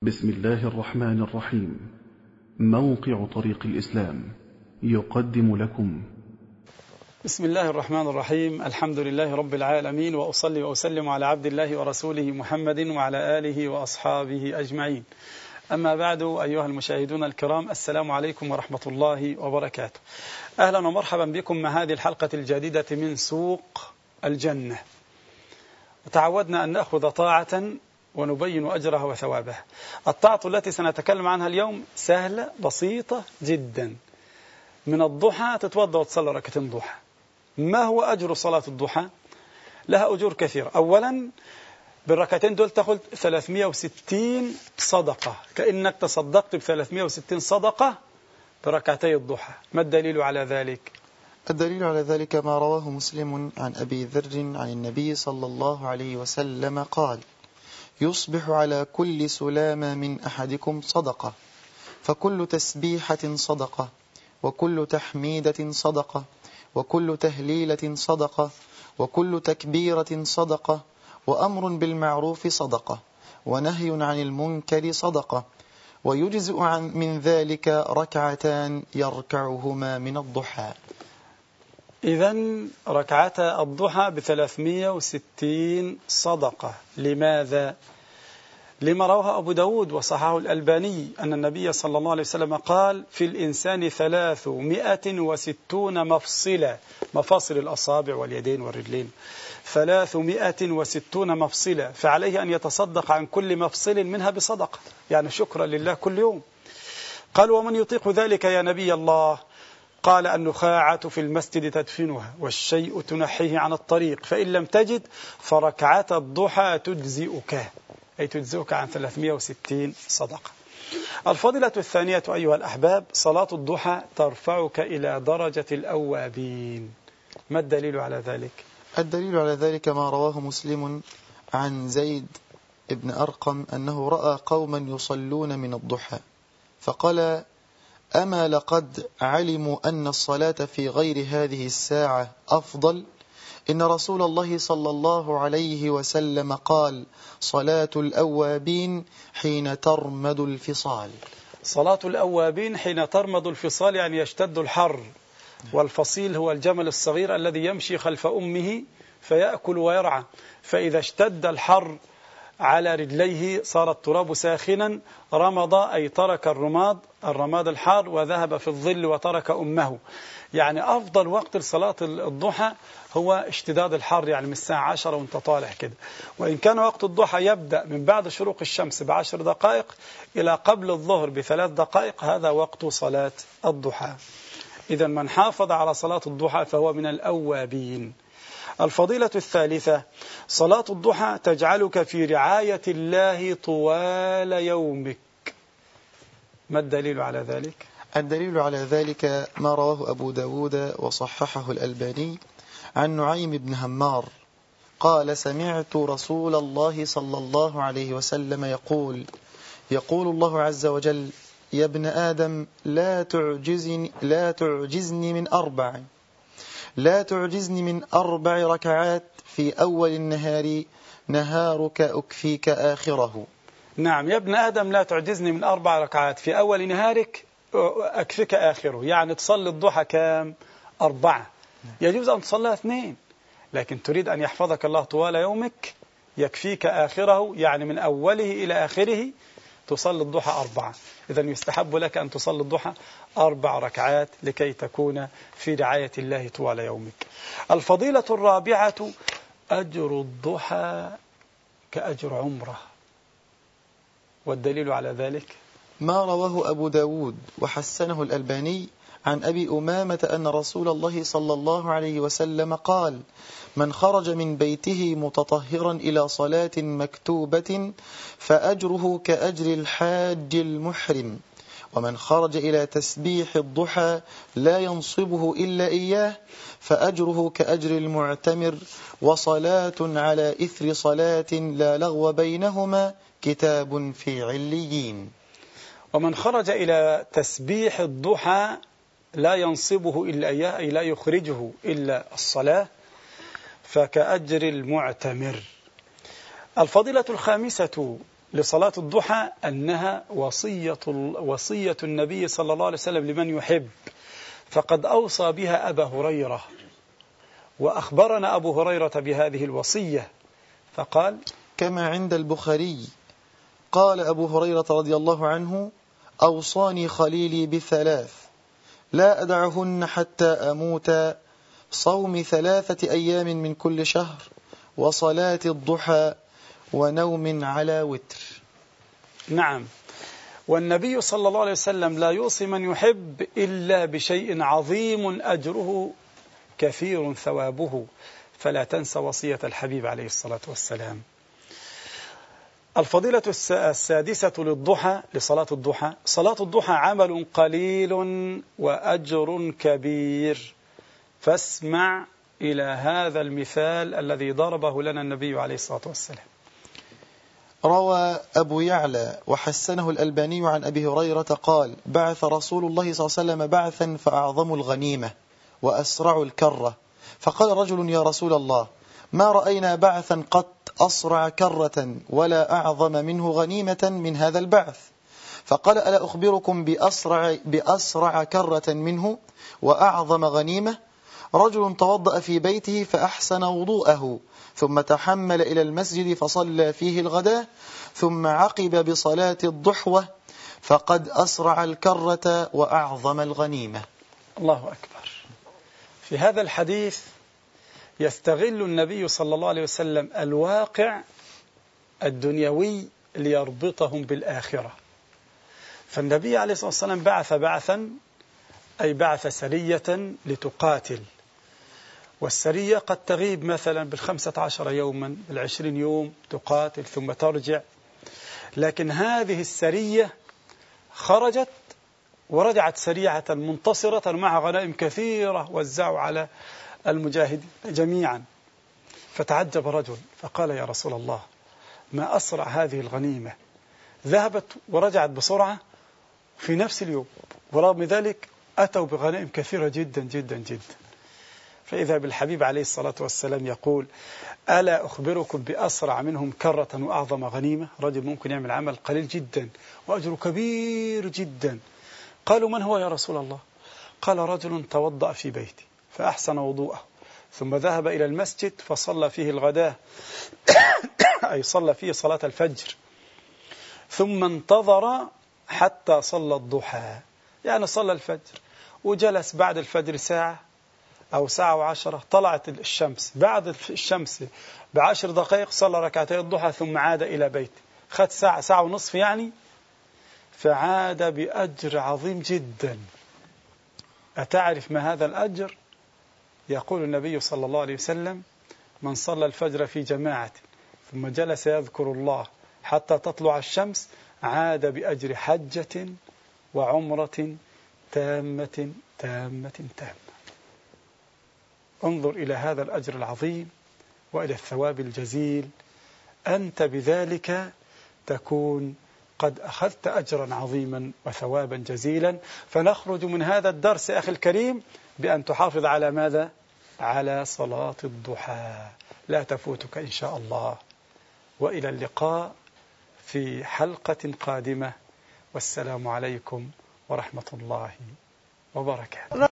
بسم الله الرحمن الرحيم. موقع طريق الإسلام يقدم لكم. بسم الله الرحمن الرحيم. الحمد لله رب العالمين، وأصلي وأسلم على عبد الله ورسوله محمد وعلى آله وأصحابه أجمعين. أما بعد، أيها المشاهدون الكرام، السلام عليكم ورحمة الله وبركاته. أهلا ومرحبا بكم مع هذه الحلقة الجديدة من سوق الجنة. تعودنا أن نأخذ طاعة ونبين أجرها وثوابها. الطاعة التي سنتكلم عنها اليوم سهلة بسيطة جدا. من الضحى تتوضأ وتصلي ركعتين ضحى. ما هو أجر صلاة الضحى؟ لها أجور كثيرة. أولا، بالركعتين دول تأخذ 360 صدقة، كأنك تصدقت ب360 صدقة بركعتي الضحى. ما الدليل على ذلك؟ الدليل على ذلك ما رواه مسلم عن أبي ذر عن النبي صلى الله عليه وسلم قال: يصبح على كل سلامة من أحدكم صدقة، فكل تسبيحة صدقة، وكل تحميدة صدقة، وكل تهليلة صدقة، وكل تكبيرة صدقة، وأمر بالمعروف صدقة، ونهي عن المنكر صدقة، ويجزئ من ذلك ركعتان يركعهما من الضحى. إذن ركعتا الضحى ب360 صدقة. لماذا؟ لما رواه أبو داود وصححه الألباني أن النبي صلى الله عليه وسلم قال: في الإنسان 360 مفصلة، مفاصل الأصابع واليدين والرجلين، 360 مفصلة، فعليه أن يتصدق عن كل مفصل منها بصدقة، يعني شكرا لله كل يوم. قال: ومن يطيق ذلك يا نبي الله؟ قال: النخاعة في المسجد تدفنها، والشيء تنحيه عن الطريق، فإن لم تجد فركعة الضحى تجزئك، أي تجزئك عن 360 صدقة. الفضيلة الثانية أيها الأحباب، صلاة الضحى ترفعك إلى درجة الأوابين. ما الدليل على ذلك؟ الدليل على ذلك ما رواه مسلم عن زيد بن أرقم أنه رأى قوما يصلون من الضحى فقال: أما لقد علموا أن الصلاة في غير هذه الساعة أفضل؟ إن رسول الله صلى الله عليه وسلم قال: صلاة الأوابين حين ترمد الفصال. صلاة الأوابين حين ترمد الفصال، يعني يشتد الحر، والفصيل هو الجمل الصغير الذي يمشي خلف أمه فيأكل ويرعى، فإذا اشتد الحر على رجليه صار التراب ساخنا، رمض أي ترك الرماد الحار وذهب في الظل وترك أمه. يعني أفضل وقت لصلاة الضحى هو اشتداد الحر، يعني من الساعة 10 وانت طالع كده. وإن كان وقت الضحى يبدأ من بعد شروق الشمس ب10 دقائق إلى قبل الظهر ب3 دقائق، هذا وقت صلاة الضحى. إذا من حافظ على صلاة الضحى فهو من الأوابين. الفضيلة الثالثة، صلاة الضحى تجعلك في رعاية الله طوال يومك. ما الدليل على ذلك؟ الدليل على ذلك ما رواه أبو داود وصححه الألباني عن نعيم بن همار قال: سمعت رسول الله صلى الله عليه وسلم يقول الله عز وجل: يا ابن آدم لا تعجزني من 4 ركعات في أول النهار نهارك أكفيك آخره. نعم، يا ابن آدم لا تعجزني من 4 ركعات في أول نهارك أكفيك آخره. يعني تصلي الضحى كام؟ 4. يجوز أن تصليها 2، لكن تريد أن يحفظك الله طوال يومك يكفيك آخره، يعني من أوله إلى آخره تصلي الضحى 4. إذن يستحب لك أن تصلي الضحى 4 ركعات لكي تكون في رعاية الله طوال يومك. الفضيلة الرابعة، أجر الضحى كأجر عمره. والدليل على ذلك ما رواه أبو داود وحسنه الألباني عن أبي أمامة أن رسول الله صلى الله عليه وسلم قال: من خرج من بيته متطهرا إلى صلاة مكتوبة فأجره كأجر الحاج المحرم، ومن خرج إلى تسبيح الضحى لا ينصبه إلا إياه فأجره كأجر المعتمر، وصلاة على إثر صلاة لا لغو بينهما كتاب في عليين. ومن خرج إلى تسبيح الضحى لا ينصبه إلا إياه، أي لا يخرجه إلا الصلاة، فكأجر المعتمر. الفضيلة الخامسة لصلاة الضحى أنها وصية النبي صلى الله عليه وسلم لمن يحب، فقد أوصى بها أبا هريرة، وأخبرنا أبو هريرة بهذه الوصية فقال: كما عند البخاري قال أبو هريرة رضي الله عنه: أوصاني خليلي بثلاث لا أدعهن حتى أموت: صوم 3 أيام من كل شهر، وصلاة الضحى، ونوم على وتر. نعم، والنبي صلى الله عليه وسلم لا يوصي من يحب إلا بشيء عظيم أجره كثير ثوابه، فلا تنسى وصية الحبيب عليه الصلاة والسلام. الفضيلة السادسة للضحى، لصلاة الضحى: صلاة الضحى عمل قليل وأجر كبير، فاسمع إلى هذا المثال الذي ضربه لنا النبي عليه الصلاة والسلام. روى أبو يعلى وحسنه الألباني عن أبي هريرة قال: بعث رسول الله صلى الله عليه وسلم بعثا فأعظموا الغنيمة وأسرعوا الكرة، فقال رجل: يا رسول الله، ما رأينا بعثا قط أسرع كرة ولا أعظم منه غنيمة من هذا البعث. فقال: ألا أخبركم بأسرع كرة منه وأعظم غنيمة؟ رجل توضأ في بيته فأحسن وضوءه، ثم تحمل إلى المسجد فصلى فيه الغداء، ثم عقب بصلاة الضحوة، فقد أسرع الكرة وأعظم الغنيمة. الله أكبر. في هذا الحديث يستغل النبي صلى الله عليه وسلم الواقع الدنيوي ليربطهم بالآخرة. فالنبي عليه الصلاة والسلام بعث بعثا، أي بعث سرية لتقاتل، والسرية قد تغيب مثلا 15 يوما 20 يوم تقاتل ثم ترجع، لكن هذه السرية خرجت ورجعت سريعة منتصرة مع غنائم كثيرة وزعوا على المجاهدين جميعا. فتعجب رجل فقال: يا رسول الله، ما أسرع هذه الغنيمة، ذهبت ورجعت بسرعة في نفس اليوم، ورغم ذلك أتوا بغنائم كثيرة جدا جدا جدا. فإذا بالحبيب عليه الصلاة والسلام يقول: ألا أخبركم بأسرع منهم كرة وأعظم غنيمة؟ رجل ممكن يعمل عمل قليل جدا وأجره كبير جدا. قالوا: من هو يا رسول الله؟ قال: رجل توضأ في بيته فأحسن وضوءه، ثم ذهب إلى المسجد فصلى فيه الغداء أي صلى فيه صلاة الفجر، ثم انتظر حتى صلى الضحى، يعني صلى الفجر وجلس بعد الفجر ساعة أو ساعة و10، طلعت الشمس، بعد الشمس ب10 دقائق صلى ركعتي الضحى ثم عاد إلى بيته، خد ساعة، ساعة ونصف يعني، فعاد بأجر عظيم جدا. أتعرف ما هذا الأجر؟ يقول النبي صلى الله عليه وسلم: من صلى الفجر في جماعة ثم جلس يذكر الله حتى تطلع الشمس عاد بأجر حجة وعمرة تامة تامة تامة. انظر إلى هذا الأجر العظيم وإلى الثواب الجزيل، أنت بذلك تكون قد أخذت أجرا عظيما وثوابا جزيلا. فنخرج من هذا الدرس أخي الكريم بأن تحافظ على ماذا؟ على صلاة الضحى، لا تفوتك إن شاء الله. وإلى اللقاء في حلقة قادمة، والسلام عليكم ورحمة الله وبركاته.